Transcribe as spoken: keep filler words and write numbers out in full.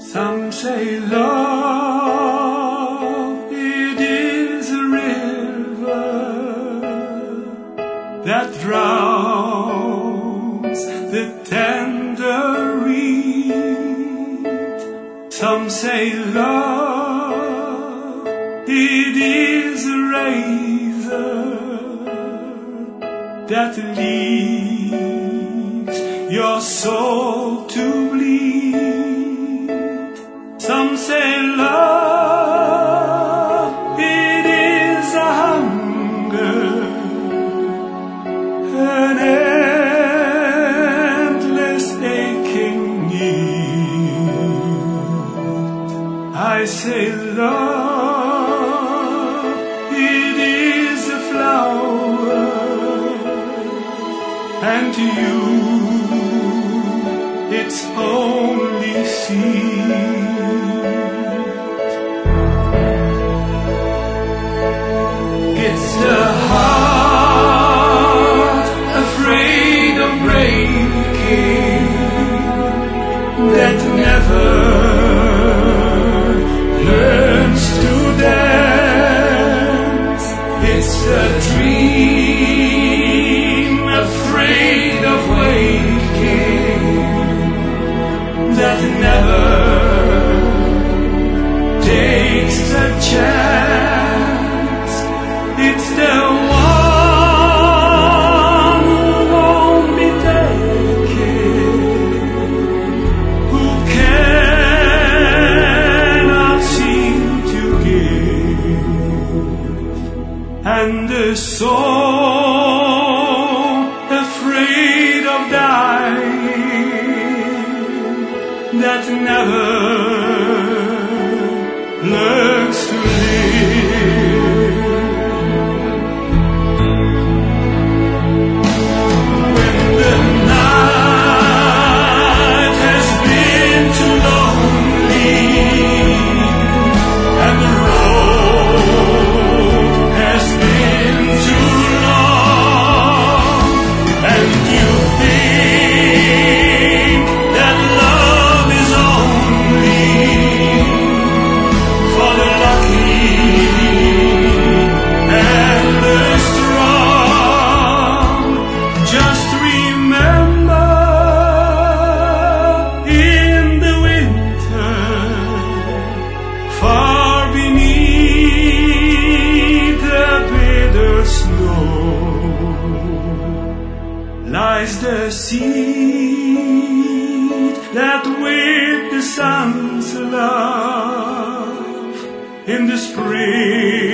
Some say love, it is a river that drowns the tender reed. Some say love, it is a razor that leaves your soul to bleed. Some say love, it is a hunger, an endless aching need. I say love, it is a flower, and to you it's only seed. It's the heart afraid of breaking that never learns to dance. It's the dream afraid of waking that never takes a chance. It's the one who won't be taken, who cannot seem to give, and the soul afraid of dying that never learns to live. When the night has been too lonely and the road has been too long, and you think that love is only for the lucky and the strong, just remember, in the winter, far beneath the bitter snow, lies the seed that with the sun's love in the spring